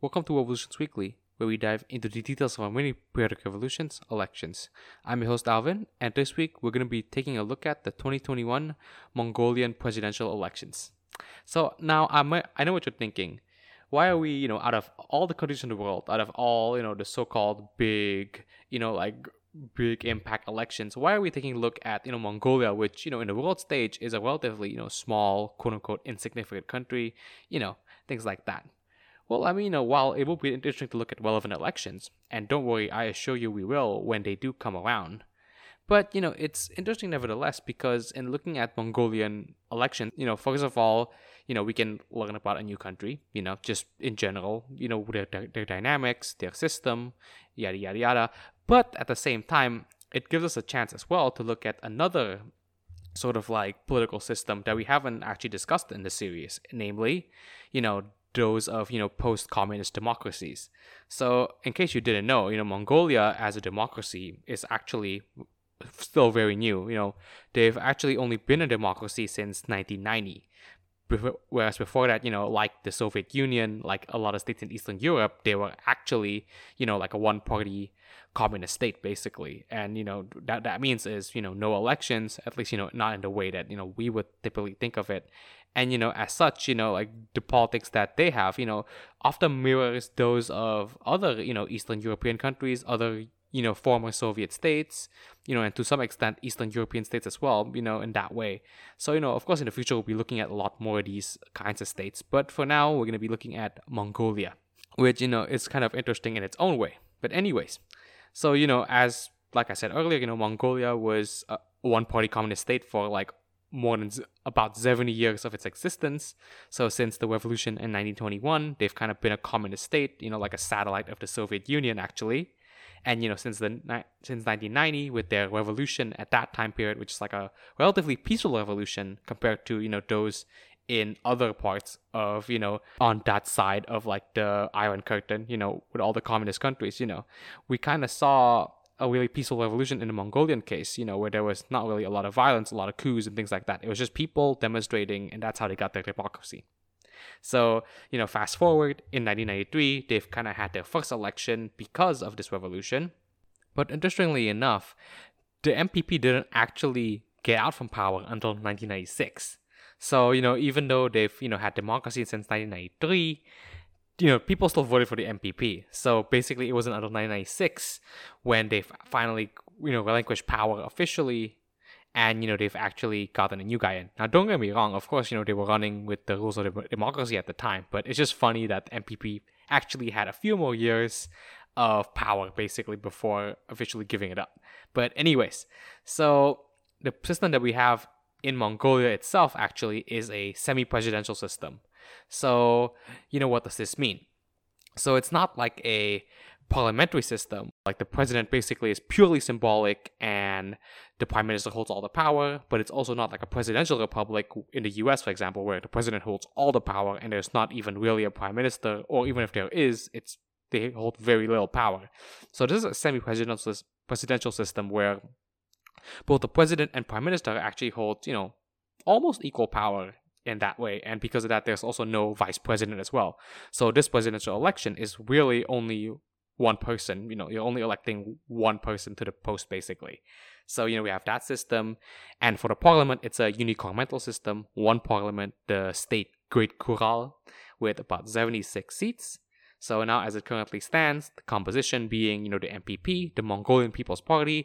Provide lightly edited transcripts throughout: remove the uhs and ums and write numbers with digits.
Welcome to Revolutions Weekly, where we dive into the details of our many periodic revolutions, elections. I'm your host Alvin, and this week we're going to be taking a look at the 2021 Mongolian presidential elections. So now I know what you're thinking. Why are we, out of all the countries in the world, out of all, the so-called big, big impact elections, why are we taking a look at, Mongolia, which, in the world stage is a relatively, small, quote-unquote, insignificant country, things like that. Well, while it will be interesting to look at relevant elections, and don't worry, I assure you we will when they do come around. But, it's interesting nevertheless because in looking at Mongolian elections, first of all, we can learn about a new country, just in general, their dynamics, their system, yada, yada, yada. But at the same time, it gives us a chance as well to look at another sort of like political system that we haven't actually discussed in the series, namely, those of, post-communist democracies. So in case you didn't know, Mongolia as a democracy is actually still very new. They've actually only been a democracy since 1990. Whereas before that, like the Soviet Union, like a lot of states in Eastern Europe, they were actually, like a one-party communist state, basically. And, that means is, no elections, at least, not in the way that, we would typically think of it. And, as such, like the politics that they have, often mirrors those of other, Eastern European countries, other, former Soviet states, and to some extent Eastern European states as well, in that way. So, of course, in the future, we'll be looking at a lot more of these kinds of states. But for now, we're going to be looking at Mongolia, which, is kind of interesting in its own way. But anyways, so, as like I said earlier, Mongolia was a one-party communist state for like more than about 70 years of its existence. So since the revolution in 1921, they've kind of been a communist state, like a satellite of the Soviet Union, actually. And, since 1990, with their revolution at that time period, which is like a relatively peaceful revolution compared to, those in other parts of, on that side of like the Iron Curtain, with all the communist countries, we kind of saw a really peaceful revolution in the Mongolian case, where there was not really a lot of violence, a lot of coups and things like that. It was just people demonstrating, and that's how they got their democracy. So, fast forward in 1993, they've kind of had their first election because of this revolution. But interestingly enough, the MPP didn't actually get out from power until 1996. So, even though they've, had democracy since 1993, people still voted for the MPP. So basically, it wasn't until 1996 when they finally, relinquished power officially, and they've actually gotten a new guy in. Now, don't get me wrong. Of course, they were running with the rules of democracy at the time, but it's just funny that MPP actually had a few more years of power basically before officially giving it up. But anyways, so the system that we have in Mongolia itself actually is a semi-presidential system. So, what does this mean? So it's not like a parliamentary system. Like the president basically is purely symbolic and the prime minister holds all the power, but it's also not like a presidential republic in the US, for example, where the president holds all the power and there's not even really a prime minister, or even if there is, they hold very little power. So this is a semi-presidential system where both the president and prime minister actually hold, almost equal power in that way. And because of that, there's also no vice president as well. So this presidential election is really only one person. You're only electing one person to the post, basically. So, we have that system. And for the parliament, it's a unicameral system. One parliament, the state Great Khural, with about 76 seats. So now, as it currently stands, the composition being, the MPP, the Mongolian People's Party,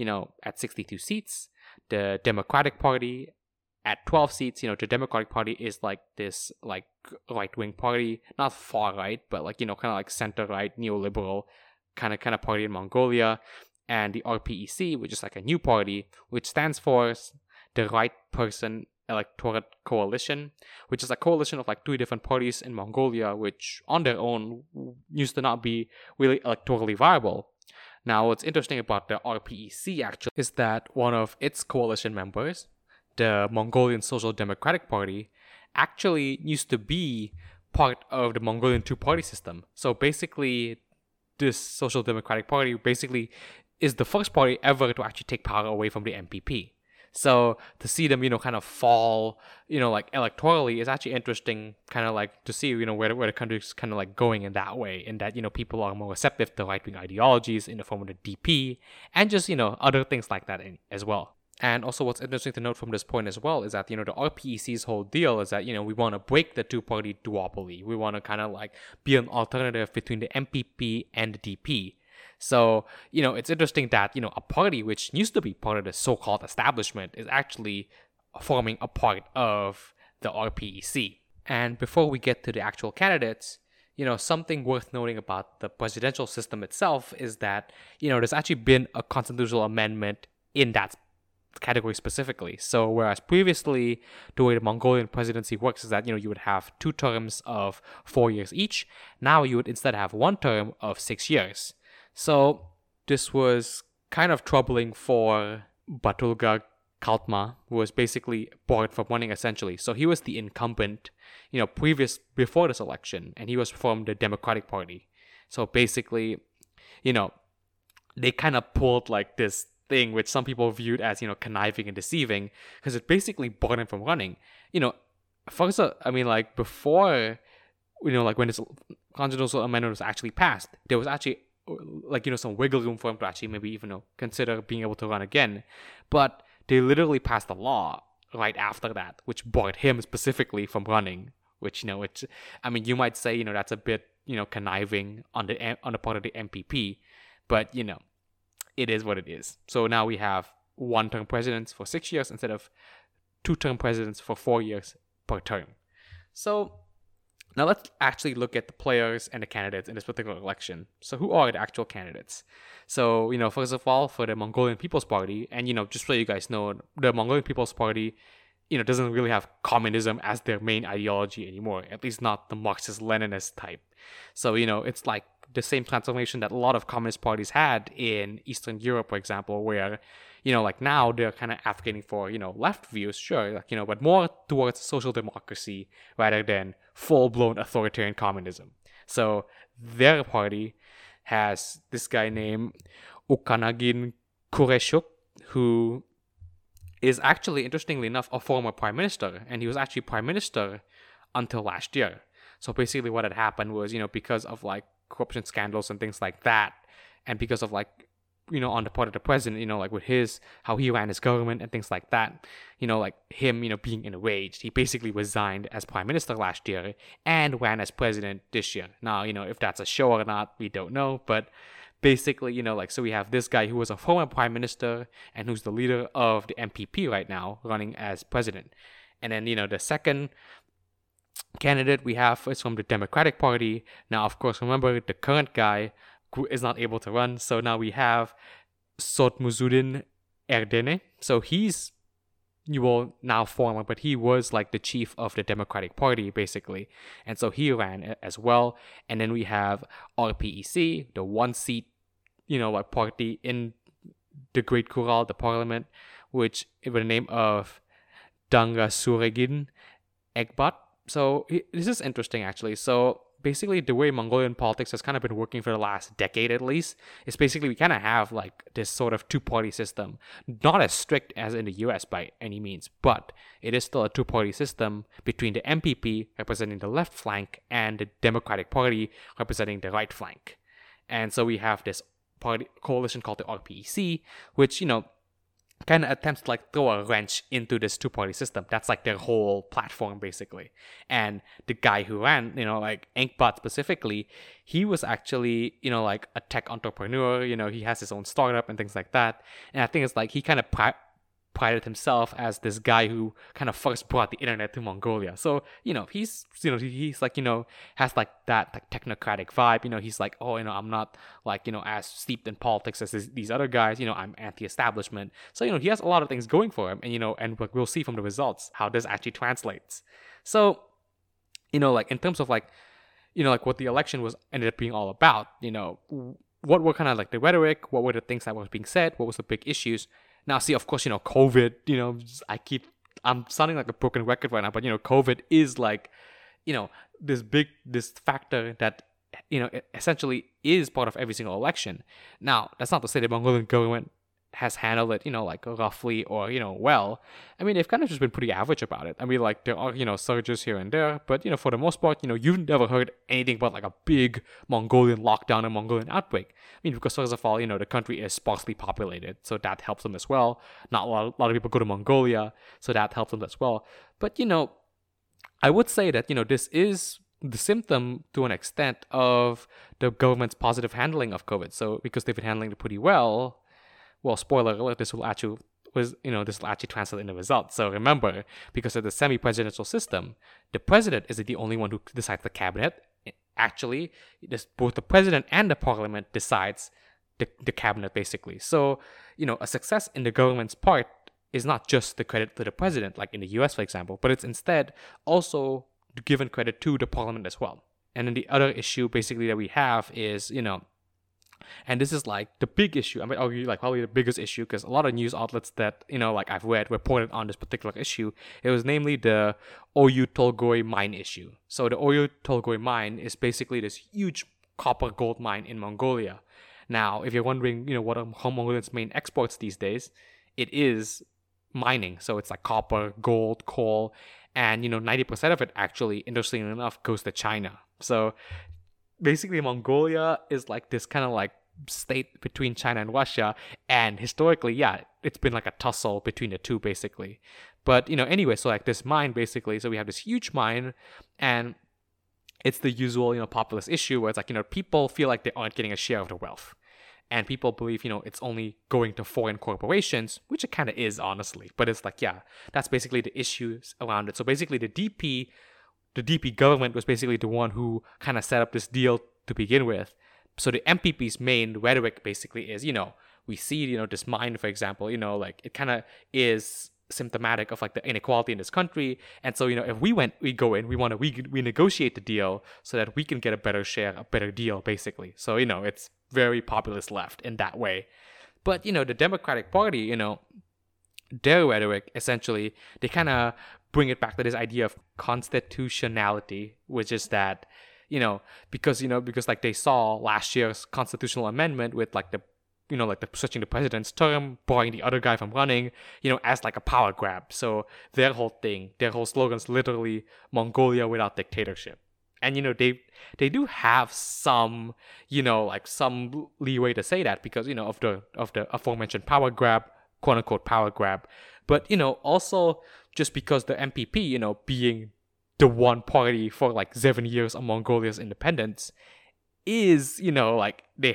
at 62 seats. The Democratic Party at 12 seats. The Democratic Party is like this like right-wing party, not far right, but like, kind of like center-right, neoliberal kind of party in Mongolia. And the RPEC, which is like a new party, which stands for the Right Person Electorate Coalition, which is a coalition of like 3 different parties in Mongolia, which on their own used to not be really electorally viable. Now, what's interesting about the RPEC actually is that one of its coalition members, the Mongolian Social Democratic Party, actually used to be part of the Mongolian two-party system. So basically, this Social Democratic Party basically is the first party ever to actually take power away from the MPP. So to see them, kind of fall, like electorally is actually interesting, kind of like to see, where the country's kind of like going in that way, in that, people are more receptive to right-wing ideologies in the form of the DP and just, other things like that as well. And also what's interesting to note from this point as well is that, the RPEC's whole deal is that, we want to break the two-party duopoly. We want to kind of like be an alternative between the MPP and the DP. So, it's interesting that, a party which used to be part of the so-called establishment is actually forming a part of the RPEC. And before we get to the actual candidates, something worth noting about the presidential system itself is that, there's actually been a constitutional amendment in that category specifically. So whereas previously the way the Mongolian presidency works is that you would have 2 terms of 4 years each, now you would instead have 1 term of 6 years. So this was kind of troubling for Batulga Kaltma, who was basically barred from running essentially. So he was the incumbent, before this election, and he was from the Democratic Party. So basically, they kind of pulled like this thing which some people viewed as, conniving and deceiving, because it basically barred him from running. First, like before, like when this constitutional amendment was actually passed, there was actually like, some wiggle room for him to actually maybe even consider being able to run again. But they literally passed a law right after that, which barred him specifically from running, which, you might say, that's a bit, conniving on the part of the MPP, but, it is what it is. So now we have 1-term presidents for 6 years instead of 2-term presidents for 4 years per term. So now let's actually look at the players and the candidates in this particular election. So who are the actual candidates? So, first of all, for the Mongolian People's Party, and, just so you guys know, the Mongolian People's Party, doesn't really have communism as their main ideology anymore, at least not the Marxist-Leninist type. So, it's like the same transformation that a lot of communist parties had in Eastern Europe, for example, where, like now they're kind of advocating for, left views, sure, like, but more towards social democracy rather than full-blown authoritarian communism. So their party has this guy named Ukhanagin Khureshuk, who is actually, interestingly enough, a former prime minister, and he was actually prime minister until last year. So basically what had happened was, because of like corruption scandals and things like that, and because of like, on the part of the president, like with how he ran his government and things like that, like him, being enraged, he basically resigned as prime minister last year and ran as president this year. Now, if that's a show or not, we don't know, but basically, so we have this guy who was a former prime minister and who's the leader of the MPP right now running as president. And then, the second candidate we have is from the Democratic Party. Now, of course, remember the current guy who is not able to run. So now we have Sotmuzuddin Erdene. So he's now former, but he was like the chief of the Democratic Party, basically. And so he ran as well. And then we have RPEC, the 1-seat, like party in the Great Khural, the parliament, which with the name of Dangasuregin Egbat. So this is interesting, actually. So basically the way Mongolian politics has kind of been working for the last decade at least is basically we kind of have like this sort of 2-party system. Not as strict as in the US by any means, but it is still a 2-party system between the MPP representing the left flank and the Democratic Party representing the right flank. And so we have this party coalition called the RPEC, which, kind of attempts to like throw a wrench into this 2-party system. That's like their whole platform, basically. And the guy who ran, like Engbat specifically, he was actually, like a tech entrepreneur. He has his own startup and things like that. And I think it's like he kind of prided himself as this guy who kind of first brought the internet to Mongolia. So, he's like, has like that like technocratic vibe. He's like, oh, I'm not like, as steeped in politics as these other guys. I'm anti-establishment. So, he has a lot of things going for him. And, and we'll see from the results how this actually translates. So, like in terms of like, like what the election ended up being all about, what were kind of like the rhetoric, what were the things that was being said, what was the big issues. Now, see, of course, COVID, I'm sounding like a broken record right now, but, COVID is like, this factor that, essentially is part of every single election. Now, that's not to say the Mongolian government has handled it, like roughly or, well. I mean, they've kind of just been pretty average about it. I mean, like there are, surges here and there, but, for the most part, you've never heard anything about like a big Mongolian lockdown and Mongolian outbreak. I mean, because first of all, the country is sparsely populated, so that helps them as well. Not a lot of people go to Mongolia, so that helps them as well. But, I would say that, this is the symptom to an extent of the government's positive handling of COVID. So because they've been handling it pretty well, spoiler alert, this will actually translate into results. So remember, because of the semi-presidential system, the president is the only one who decides the cabinet. Actually, both the president and the parliament decides the cabinet, basically. So, a success in the government's part is not just the credit to the president, like in the US, for example, but it's instead also given credit to the parliament as well. And then the other issue, basically, that we have is, and this is like the big issue. I might argue like probably the biggest issue, because a lot of news outlets that, like I've read reported on this particular issue. It was namely the Oyu Tolgoi mine issue. So the Oyu Tolgoi mine is basically this huge copper gold mine in Mongolia. Now, if you're wondering, what are Mongolia's main exports these days, it is mining. So it's like copper, gold, coal, and 90% of it actually, interestingly enough, goes to China. So basically Mongolia is like this kind of like state between China and Russia, and historically, yeah, it's been like a tussle between the two, basically. But anyway, so like this mine, basically, so we have this huge mine, and it's the usual populist issue where it's like people feel like they aren't getting a share of the wealth, and people believe it's only going to foreign corporations, which it kind of is, honestly. But it's like, yeah, that's basically the issues around it. So basically the DP government was basically the one who kind of set up this deal to begin with. So the MPP's main rhetoric basically is, we see, this mine, for example, like it kind of is symptomatic of like the inequality in this country. And so, if we go in, we want to renegotiate the deal so that we can get a better share, a better deal, basically. So, it's very populist left in that way. But, the Democratic Party, their rhetoric, essentially, they kind of bring it back to this idea of constitutionality, which is that, because like they saw last year's constitutional amendment with like the switching the president's term, barring the other guy from running, as like a power grab. So their whole slogan's literally Mongolia without dictatorship. And, they do have some, like some leeway to say that because, of the aforementioned power grab, quote unquote power grab. But, also just because the MPP, being the one party for like 7 years of Mongolia's independence is, like they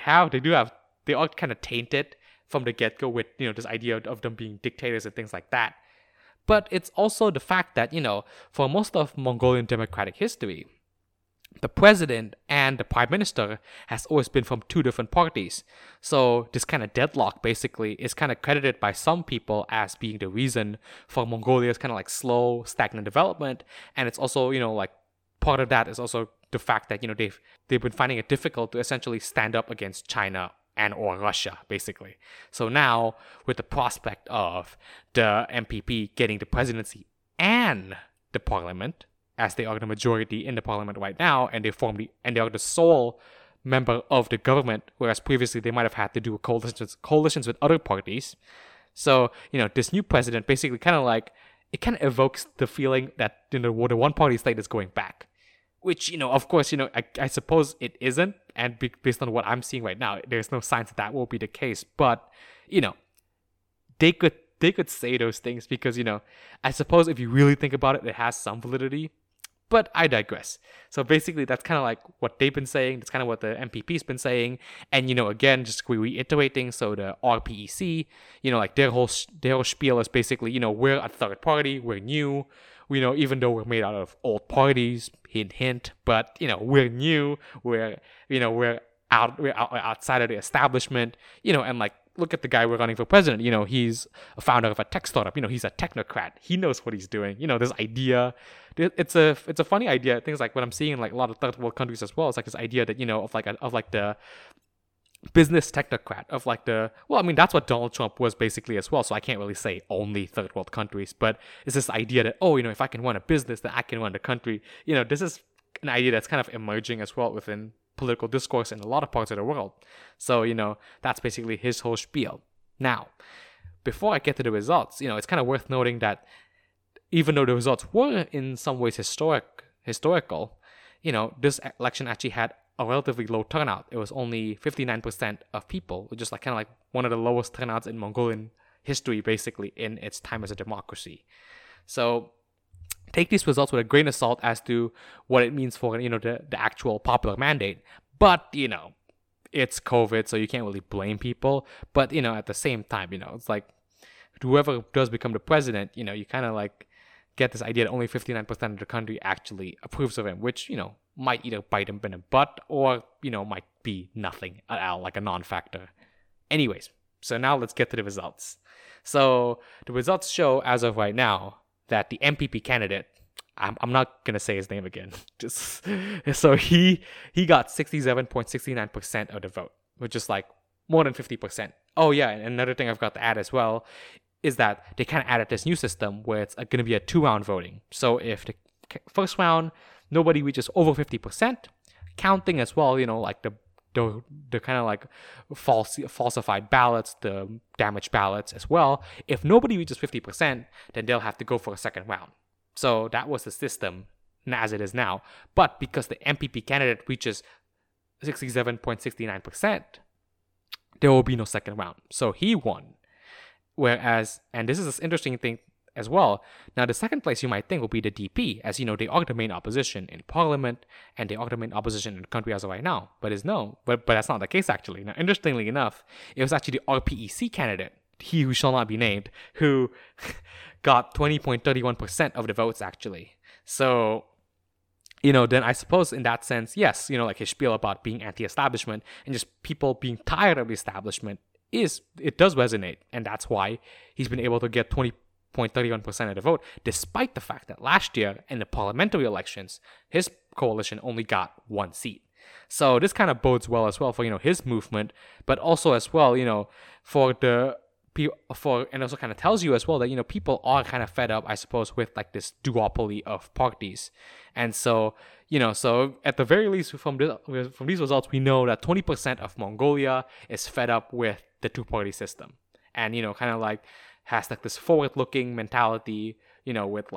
are kind of tainted from the get-go with, this idea of them being dictators and things like that. But it's also the fact that, for most of Mongolian democratic history, the president and the prime minister has always been from two different parties. So this kind of deadlock basically is kind of credited by some people as being the reason for Mongolia's kind of like slow, stagnant development. And it's also, like part of that is also the fact that, they've been finding it difficult to essentially stand up against China and or Russia, basically. So now, with the prospect of the MPP getting the presidency and the parliament, as they are the majority in the parliament right now, and they are the sole member of the government, whereas previously they might have had to do coalitions with other parties. So, this new president basically kind of evokes the feeling that, the one-party state is going back. Which, of course, I suppose it isn't, and based on what I'm seeing right now, there's no signs that will be the case. But, they could say those things because, I suppose if you really think about it, it has some validity. But I digress. So basically, that's kind of like what they've been saying. That's kind of what the MPP's been saying. And, again, just reiterating, so the RPEC, like their whole spiel is basically, we're a third party, we're new. Even though we're made out of old parties, hint, hint, but, we're new, we're outside of the establishment, and like, look at the guy we're running for president. He's a founder of a tech startup. He's a technocrat. He knows what he's doing. This idea, it's a funny idea. Things like what I'm seeing in like a lot of third world countries as well. It's like this idea that of like the business technocrat of like that's what Donald Trump was basically as well. So I can't really say only third world countries, but it's this idea that if I can run a business, then I can run the country. This is an idea that's kind of emerging as well within political discourse in a lot of parts of the world. So, that's basically his whole spiel. Now, before I get to the results, it's kind of worth noting that even though the results were in some ways historical, this election actually had a relatively low turnout. It was only 59% of people, which is kind of one of the lowest turnouts in Mongolian history, basically, in its time as a democracy. So take these results with a grain of salt as to what it means for the actual popular mandate. But it's COVID, so you can't really blame people. But at the same time, it's whoever does become the president, you kind of get this idea that only 59% of the country actually approves of him, which might either bite him in the butt or might be nothing at all, like a non-factor. Anyways, so now let's get to the results. So the results show, as of right now, that the MPP candidate, I'm not gonna say his name again, so he got 67.69% of the vote, which is more than 50%. Oh yeah, and another thing I've got to add as well is that they kind of added this new system where it's going to be a 2-round voting. So if the first round nobody reaches over 50%, counting as well, the kind of falsified ballots, the damaged ballots as well. If nobody reaches 50%, then they'll have to go for a second round. So that was the system as it is now. But because the MPP candidate reaches 67.69%, there will be no second round. So he won. Whereas, and this is an interesting thing as well, now the second place you might think will be the DP, as they are the main opposition in parliament, and they are the main opposition in the country as of right now. But that's not the case actually. Now, interestingly enough, it was actually the RPEC candidate, he who shall not be named, who got 20.31% of the votes actually. So, then I suppose in that sense, yes, his spiel about being anti-establishment and just people being tired of the establishment it does resonate, and that's why he's been able to get 20.31% of the vote, despite the fact that last year in the parliamentary elections, his coalition only got 1 seat. So this kind of bodes well as well for his movement, but also as well and also kind of tells you as well that people are kind of fed up, I suppose, with this duopoly of parties. And so so at the very least from these results, we know that 20% of Mongolia is fed up with the 2-party system, and kind of has this forward-looking mentality, with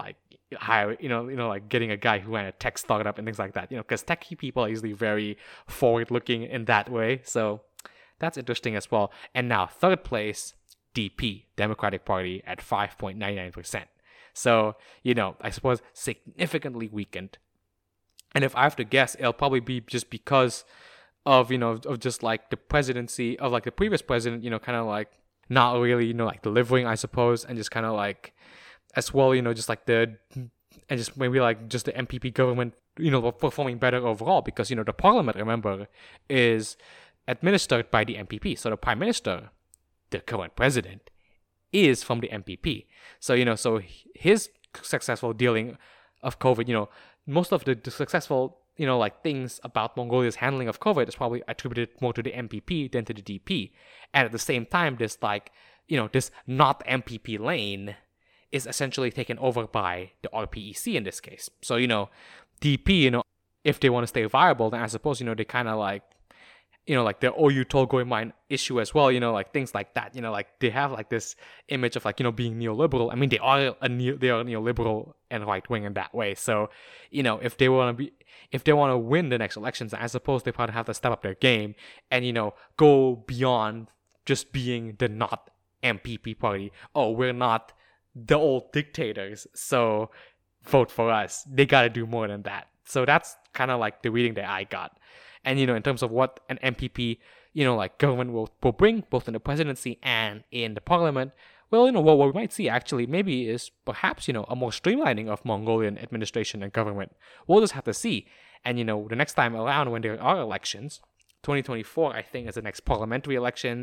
getting a guy who ran a tech startup and things like that, because techie people are usually very forward-looking in that way. So that's interesting as well. And now third place, DP, Democratic Party, at 5.99%. So, I suppose significantly weakened. And if I have to guess, it'll probably be just because of, of just the presidency of the previous president, kind of not really, delivering, I suppose, and just kind of as well, just and just maybe just the MPP government, performing better overall because, the parliament, remember, is administered by the MPP. So the prime minister, the current president, is from the MPP. So, so his successful dealing of COVID, most of the successful, things about Mongolia's handling of COVID is probably attributed more to the MPP than to the DP. And at the same time, this this not MPP lane is essentially taken over by the RPEC in this case. So, DP, if they want to stay viable, then I suppose, they kind of the OU Tolgoi mine issue as well, things like that, they have this image of being neoliberal. I mean, they are neoliberal and right wing in that way. So, if they want to win the next elections, I suppose they probably have to step up their game and, go beyond just being the not MPP party. Oh, we're not the old dictators, so vote for us. They got to do more than that. So that's kind of the reading that I got. And, in terms of what an MPP, government will bring, both in the presidency and in the parliament, well, what we might see actually maybe is perhaps, a more streamlining of Mongolian administration and government. We'll just have to see. And, the next time around when there are elections, 2024, I think, is the next parliamentary election,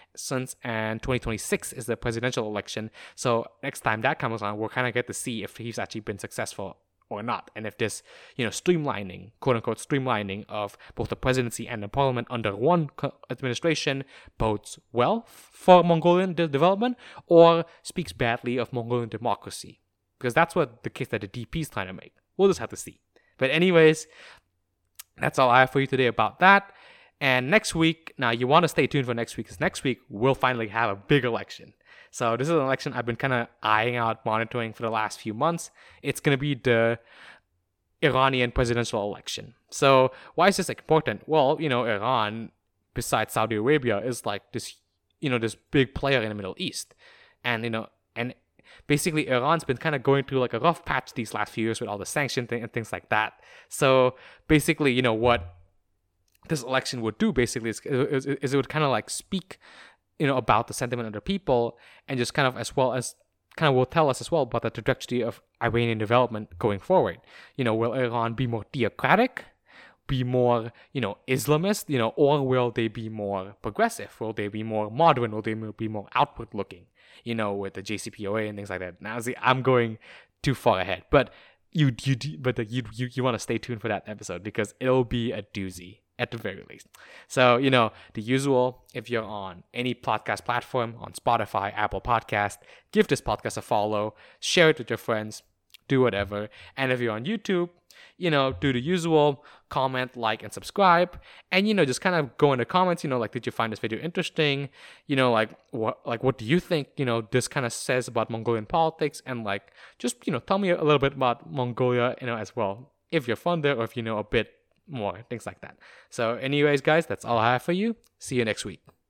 and 2026 is the presidential election. So next time that comes around, we'll kind of get to see if he's actually been successful or not, and if this, streamlining, quote-unquote streamlining of both the presidency and the parliament under one administration bodes well for Mongolian development or speaks badly of Mongolian democracy, because that's what the case that the DP is trying to make. We'll just have to see. But anyways, that's all I have for you today about that. And next week, now you want to stay tuned for next week, because next week we'll finally have a big election. So this is an election I've been kind of eyeing out, monitoring for the last few months. It's going to be the Iranian presidential election. So why is this important? Well, Iran, besides Saudi Arabia, is like this, this big player in the Middle East. And, and basically Iran's been kind of going through like a rough patch these last few years with all the sanction and things like that. So basically, what this election would do basically is it would kind of like speak, about the sentiment of the people, and just kind of as well as kind of will tell us as well about the trajectory of Iranian development going forward. Will Iran be more theocratic, be more, Islamist, or will they be more progressive? Will they be more modern? Will they be more outward looking, with the JCPOA and things like that? Now, see, I'm going too far ahead, but you want to stay tuned for that episode, because it'll be a doozy at the very least. So, the usual, if you're on any podcast platform, on Spotify, Apple Podcast, give this podcast a follow, share it with your friends, do whatever. And if you're on YouTube, do the usual, comment, like, and subscribe. And, just kind of go in the comments, did you find this video interesting? What do you think, this kind of says about Mongolian politics? And just, tell me a little bit about Mongolia, as well, if you're from there, or if you know a bit more, things like that. So anyways, guys, that's all I have for you. See you next week.